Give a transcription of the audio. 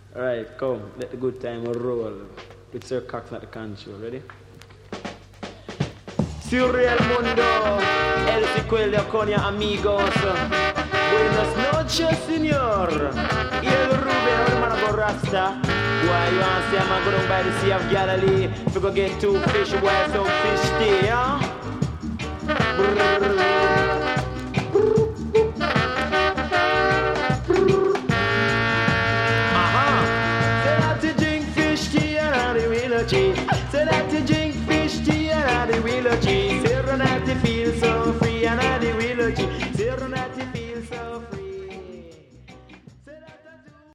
Alright, come, let the good time roll. With Sir Cox at the control, ready? Surreal Mundo, El Sequelio con ya amigos. Buenas noches, señor. Y el Ruben, hermano Rasta. Why you want to say I'm going by the Sea of Galilee? If you go get two fish, why some fish stay, huh? Say that you drink fish tea and the wheel of cheese. Say that you drink fish tea and the wheel of cheese. Say that you